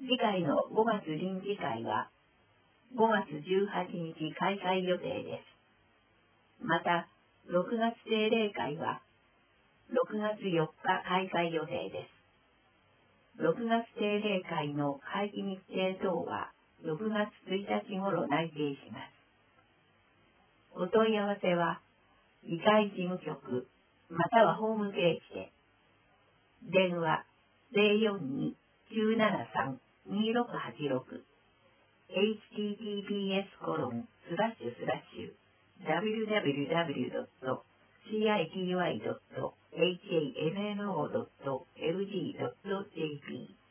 次回の5月臨時会は5月18日開会予定です。また、6月定例会は6月4日開会予定です。6月定例会の会期日程等は6月1日頃内定します。お問い合わせは、議会事務局またはホームページで。電話042-973-2686 https://www.city.hamno.lg.jp